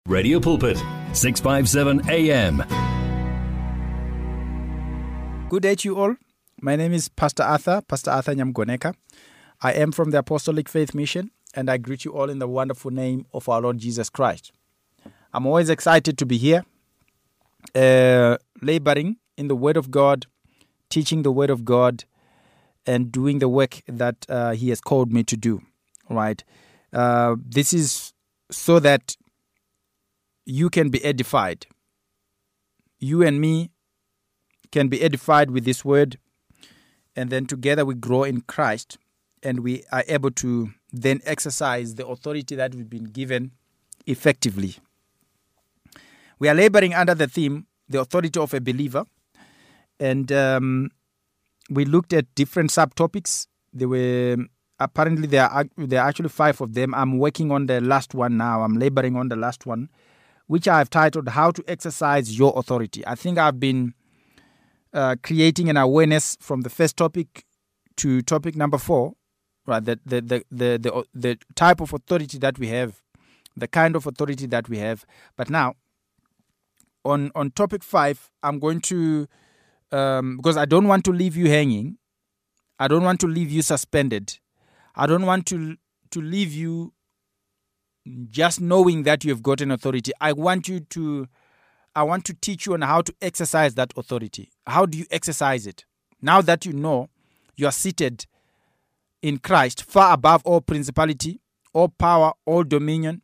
Radio Pulpit, 657 AM. Good day to you all. My name is Pastor Arthur Nyamgoneka. I am from the Apostolic Faith Mission, and I greet you all in the wonderful name of our Lord Jesus Christ. I'm always excited to be here, laboring in the Word of God, teaching the Word of God, and doing the work that He has called me to do. Right? This is so that you can be edified. You and me can be edified with this Word, and then together we grow in Christ, and we are able to then exercise the authority that we've been given effectively. We are laboring under the theme, the authority of a believer, and we looked at different subtopics. There were there are actually 5 of them. I'm working on the last one now. I'm laboring on the last one, which I've titled "How to Exercise Your Authority." I think I've been creating an awareness from the first topic to topic number 4, right? The type of authority that we have, the kind of authority that we have. But now, on topic 5, I'm going to because I don't want to leave you hanging. I don't want to leave you suspended. I don't want to leave you just knowing that you have got an authority. I want to teach you on how to exercise that authority. How do you exercise it? Now that you know you are seated in Christ, far above all principality, all power, all dominion,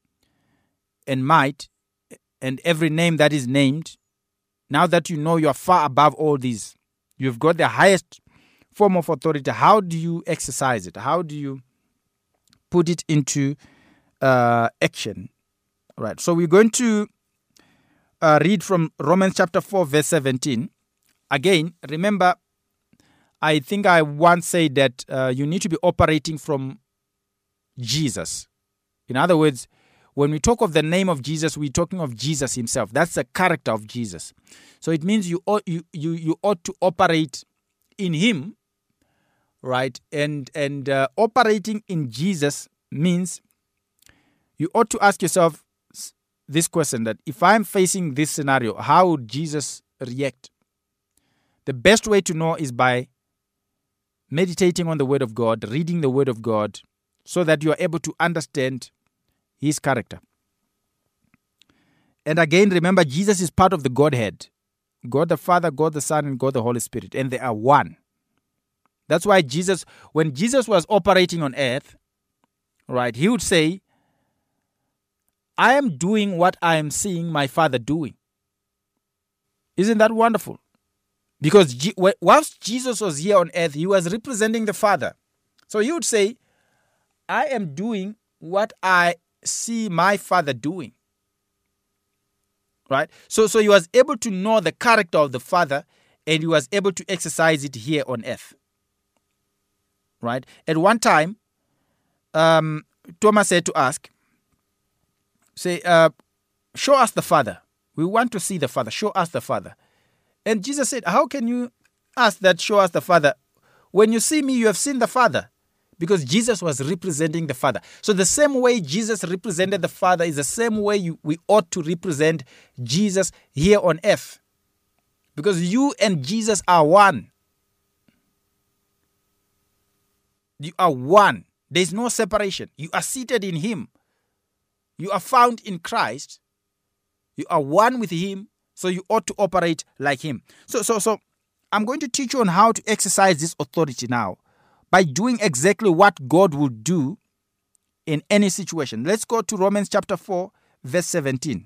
and might, and every name that is named, now that you know you are far above all these, you've got the highest form of authority. How do you exercise it? How do you put it into action? Right. So we're going to read from Romans chapter 4, verse 17. Again, remember, I think I once said that you need to be operating from Jesus. In other words, when we talk of the name of Jesus, we're talking of Jesus himself. That's the character of Jesus. So it means you ought to operate in him, right? And operating in Jesus means you ought to ask yourself this question, that if I'm facing this scenario, how would Jesus react? The best way to know is by meditating on the Word of God, reading the Word of God, so that you are able to understand his character. And again, remember, Jesus is part of the Godhead. God the Father, God the Son, and God the Holy Spirit. And they are one. That's why Jesus, when Jesus was operating on earth, right, he would say, I am doing what I am seeing my Father doing. Isn't that wonderful? Because whilst Jesus was here on earth, he was representing the Father. So he would say, I am doing what I see my Father doing. Right? So he was able to know the character of the Father, and he was able to exercise it here on earth. Right? At one time, Thomas said to ask, show us the Father. We want to see the Father. Show us the Father. And Jesus said, how can you ask that, show us the Father? When you see me, you have seen the Father. Because Jesus was representing the Father. So the same way Jesus represented the Father is the same way we ought to represent Jesus here on earth. Because you and Jesus are one. You are one. There is no separation. You are seated in him. You are found in Christ. You are one with him. So you ought to operate like him. So I'm going to teach you on how to exercise this authority now, by doing exactly what God will do in any situation. Let's go to Romans chapter 4, verse 17.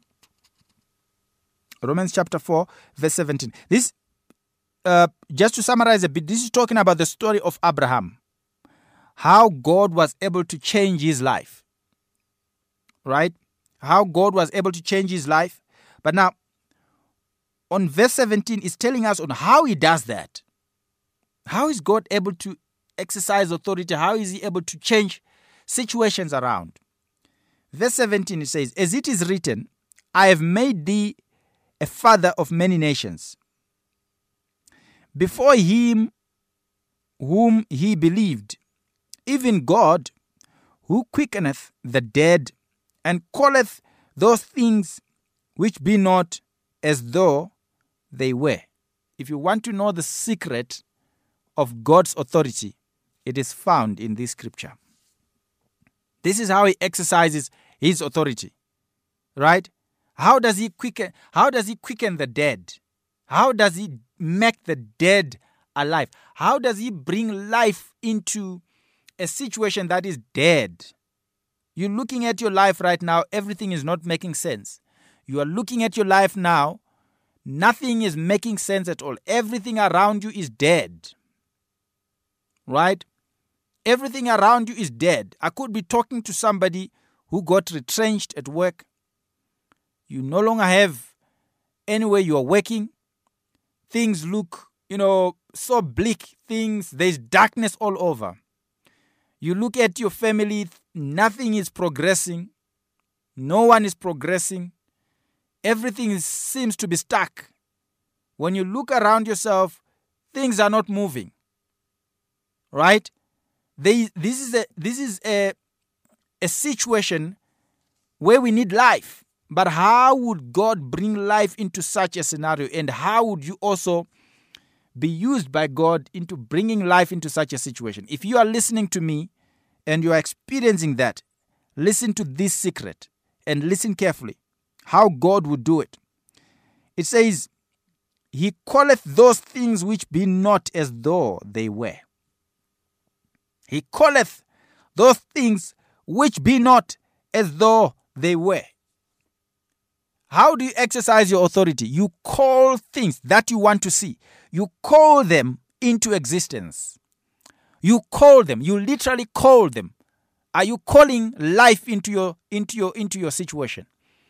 Romans chapter 4, verse 17. This, just to summarize a bit, this is talking about the story of Abraham. How God was able to change his life. Right? How God was able to change his life. But now, on verse 17, it's telling us on how he does that. How is God able to exercise authority? How is he able to change situations around? Verse 17, it says, as it is written, I have made thee a father of many nations. Before him whom he believed, even God, who quickeneth the dead and calleth those things which be not as though they were. If you want to know the secret of God's authority, it is found in this scripture. This is how he exercises his authority, right? How does he quicken the dead? How does he make the dead alive? How does he bring life into a situation that is dead? You're looking at your life right now, everything is not making sense. You are looking at your life now, nothing is making sense at all. Everything around you is dead. Right? Everything around you is dead. I could be talking to somebody who got retrenched at work. You no longer have anywhere you are working. Things look, so bleak. There's darkness all over. You look at your family, nothing is progressing. No one is progressing. Everything seems to be stuck. When you look around yourself, things are not moving. Right? This is a situation where we need life. But how would God bring life into such a scenario? And how would you also be used by God into bringing life into such a situation? If you are listening to me and you are experiencing that, listen to this secret and listen carefully how God would do it. It says, He calleth those things which be not as though they were. He calleth those things which be not as though they were. How do you exercise your authority? You call things that you want to see. You call them into existence. You call them. You literally call them. Are you calling life into your situation?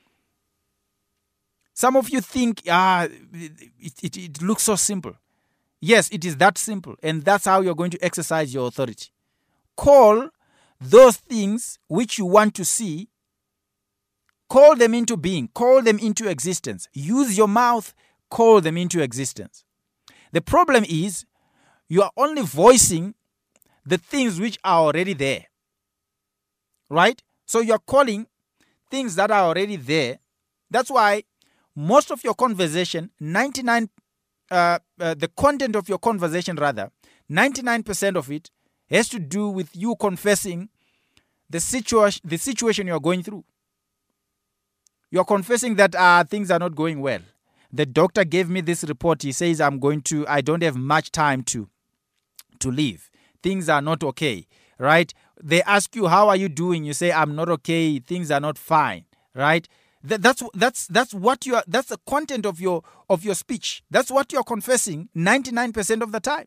Some of you think, it looks so simple. Yes, it is that simple. And that's how you're going to exercise your authority. Call those things which you want to see. Call them into being. Call them into existence. Use your mouth. Call them into existence. The problem is you are only voicing the things which are already there. Right? So you're calling things that are already there. That's why most of your conversation, the content of your conversation rather, 99% of it has to do with you confessing the situation you're going through. You're confessing that things are not going well. The doctor gave me this report. He says I don't have much time to live. Things are not okay, right? They ask you, how are you doing? You say, I'm not okay. Things are not fine, right? That's the content of your speech. That's what you're confessing 99% of the time.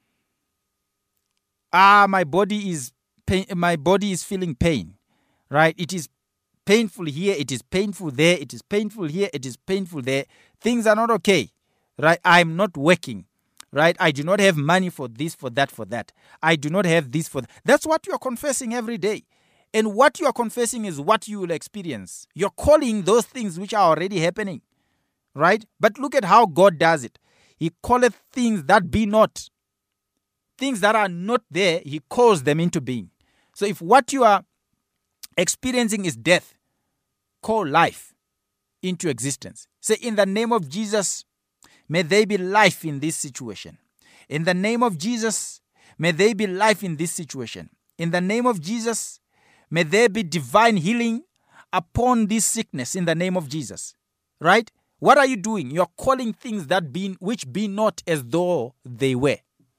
My body is feeling pain, right? It is painful here, it is painful there, it is painful here, it is painful there. Things are not okay, right? I'm not working, right? I do not have money for this, for that. I do not have this for that. That's what you are confessing every day. And what you are confessing is what you will experience. You're calling those things which are already happening, right? But look at how God does it. He calleth things that be not. Things that are not there, He calls them into being. So if what you are experiencing is death, call life into existence. Say, in the name of Jesus, may there be life in this situation. In the name of Jesus, may there be life in this situation. In the name of Jesus, may there be divine healing upon this sickness in the name of Jesus. Right? What are you doing? You're calling things which be not as though they were.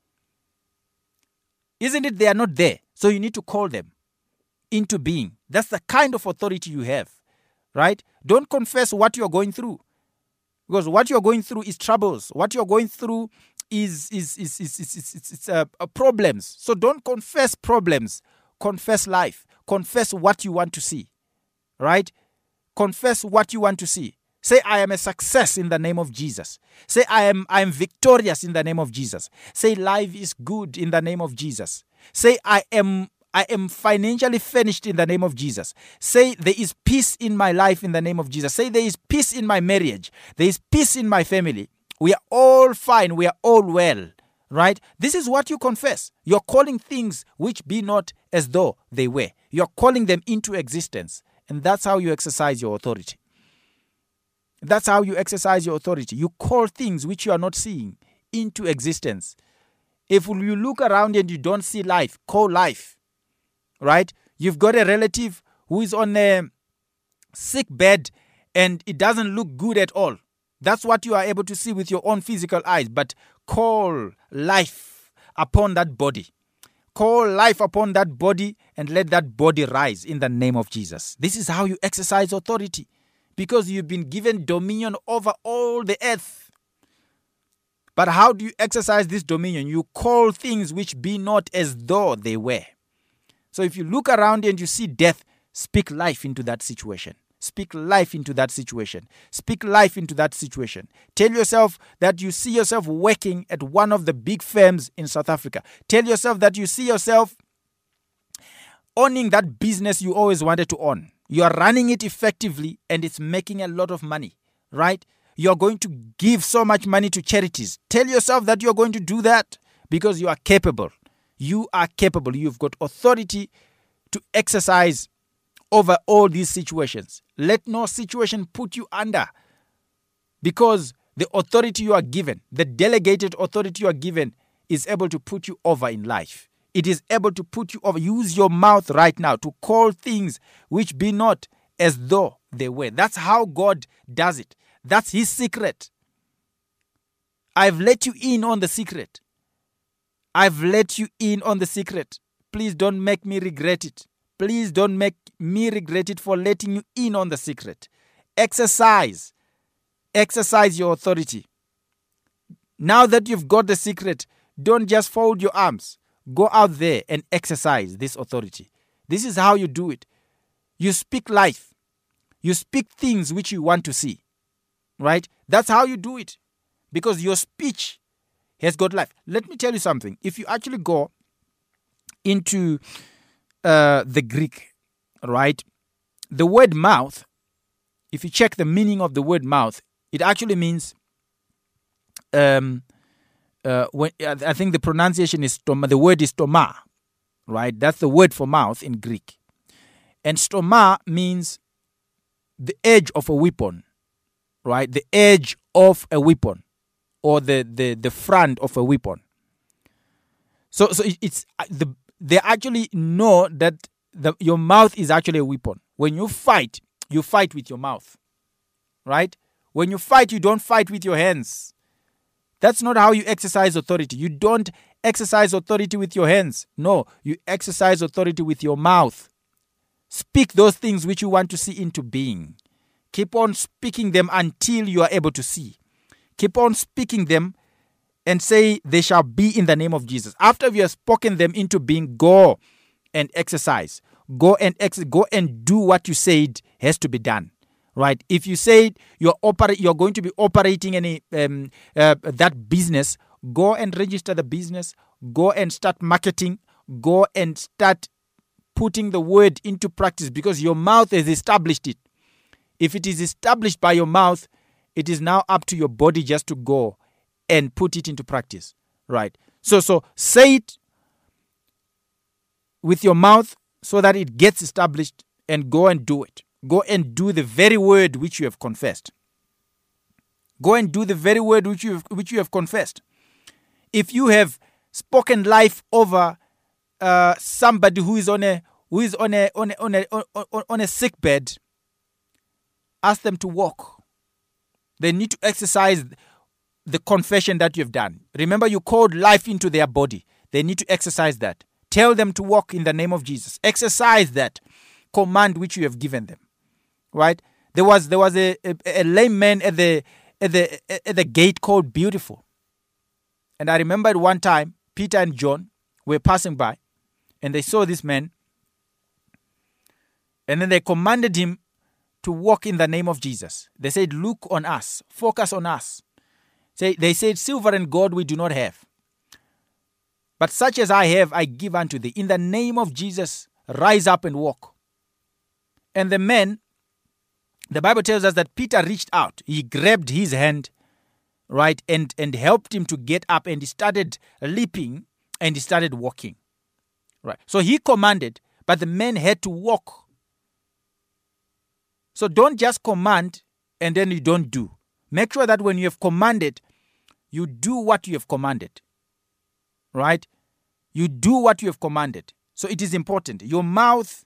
Isn't it? They are not there. So you need to call them into being. That's the kind of authority you have, right? Don't confess what you're going through, because what you're going through is troubles. What you're going through is problems. So don't confess problems. Confess life. Confess what you want to see, right? Confess what you want to see. Say, I am a success in the name of Jesus. Say, I am victorious in the name of Jesus. Say, life is good in the name of Jesus. Say, I am financially finished in the name of Jesus. Say, there is peace in my life in the name of Jesus. Say, there is peace in my marriage. There is peace in my family. We are all fine. We are all well, right? This is what you confess. You're calling things which be not as though they were. You're calling them into existence. And that's how you exercise your authority. That's how you exercise your authority. You call things which you are not seeing into existence. If you look around and you don't see life, call life. Right? You've got a relative who is on a sick bed and it doesn't look good at all. That's what you are able to see with your own physical eyes. But call life upon that body. Call life upon that body and let that body rise in the name of Jesus. This is how you exercise authority, because you've been given dominion over all the earth. But how do you exercise this dominion? You call things which be not as though they were. So if you look around and you see death, speak life into that situation. Speak life into that situation. Speak life into that situation. Tell yourself that you see yourself working at one of the big firms in South Africa. Tell yourself that you see yourself owning that business you always wanted to own. You are running it effectively and it's making a lot of money, right? You are going to give so much money to charities. Tell yourself that you are going to do that because you are capable. You are capable. You've got authority to exercise over all these situations. Let no situation put you under, because the authority you are given, the delegated authority you are given, is able to put you over in life. It is able to put you over. Use your mouth right now to call things which be not as though they were. That's how God does it. That's his secret. I've let you in on the secret. I've let you in on the secret. Please don't make me regret it. Please don't make me regret it for letting you in on the secret. Exercise your authority. Now that you've got the secret, don't just fold your arms. Go out there and exercise this authority. This is how you do it. You speak life. You speak things which you want to see. Right? That's how you do it. Because your speech has got life. Let me tell you something. If you actually go into the Greek, right? The word mouth, if you check the meaning of the word mouth, it actually means, I think the pronunciation is stoma, the word is stoma, right? That's the word for mouth in Greek. And stoma means the edge of a weapon, right? The edge of a weapon, or the front of a weapon. So it's they actually know that your mouth is actually a weapon. When you fight with your mouth, right? When you fight, you don't fight with your hands. That's not how you exercise authority. You don't exercise authority with your hands. No, you exercise authority with your mouth. Speak those things which you want to see into being. Keep on speaking them until you are able to see. Keep on speaking them and say, they shall be in the name of Jesus. After you have spoken them into being, go and exercise. Go and do what you said has to be done. Right? If you said you're going to be operating any that business, go and register the business. Go and start marketing. Go and start putting the word into practice, because your mouth has established it. If it is established by your mouth, it is now up to your body just to go and put it into practice, right? So say it with your mouth so that it gets established, and go and do it. Go and do the very word which you have confessed. Go and do the very word which you have confessed. If you have spoken life over somebody who is on a sick bed, ask them to walk. They need to exercise the confession that you've done. Remember, you called life into their body. They need to exercise that. Tell them to walk in the name of Jesus. Exercise that command which you have given them. Right? There was a lame man at the gate called Beautiful. And I remember at one time, Peter and John were passing by, and they saw this man, and then they commanded him to walk in the name of Jesus. They said, look on us, focus on us. They said, silver and gold we do not have, but such as I have, I give unto thee. In the name of Jesus, rise up and walk. And the man, the Bible tells us that Peter reached out. He grabbed his hand, right, and helped him to get up, and he started leaping, and he started walking. Right. So he commanded, but the man had to walk. So don't just command and then you don't do. Make sure that when you have commanded, you do what you have commanded. Right? You do what you have commanded. So it is important. Your mouth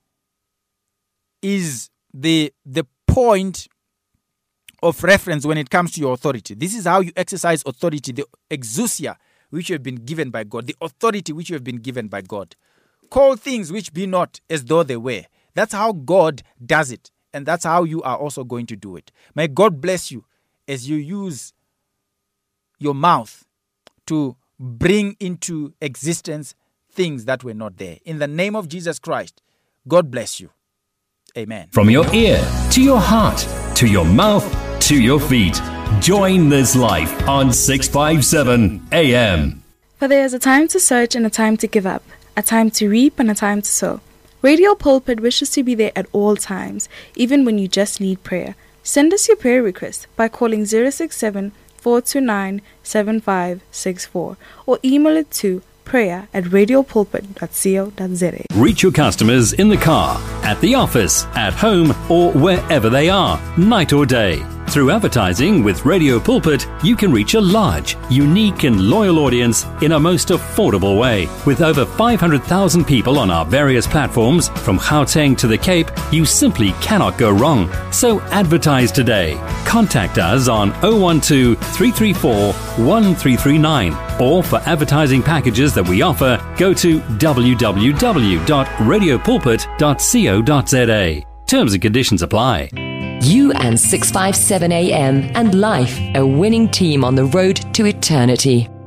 is the point of reference when it comes to your authority. This is how you exercise authority, the exousia which you have been given by God, the authority which you have been given by God. Call things which be not as though they were. That's how God does it. And that's how you are also going to do it. May God bless you as you use your mouth to bring into existence things that were not there. In the name of Jesus Christ, God bless you. Amen. From your ear to your heart, to your mouth, to your feet. Join this life on 657 AM. For there is a time to search and a time to give up, a time to reap and a time to sow. Radio Pulpit wishes to be there at all times, even when you just need prayer. Send us your prayer request by calling 067-429-7564 or email it to prayer@radiopulpit.co.za. Reach your customers in the car, at the office, at home, or wherever they are, night or day. Through advertising with Radio Pulpit, you can reach a large, unique and loyal audience in a most affordable way. With over 500,000 people on our various platforms, from Gauteng to the Cape, you simply cannot go wrong. So advertise today. Contact us on 012-334-1339. Or for advertising packages that we offer, go to www.radiopulpit.co.za. Terms and conditions apply. You and 657 AM and life, a winning team on the road to eternity.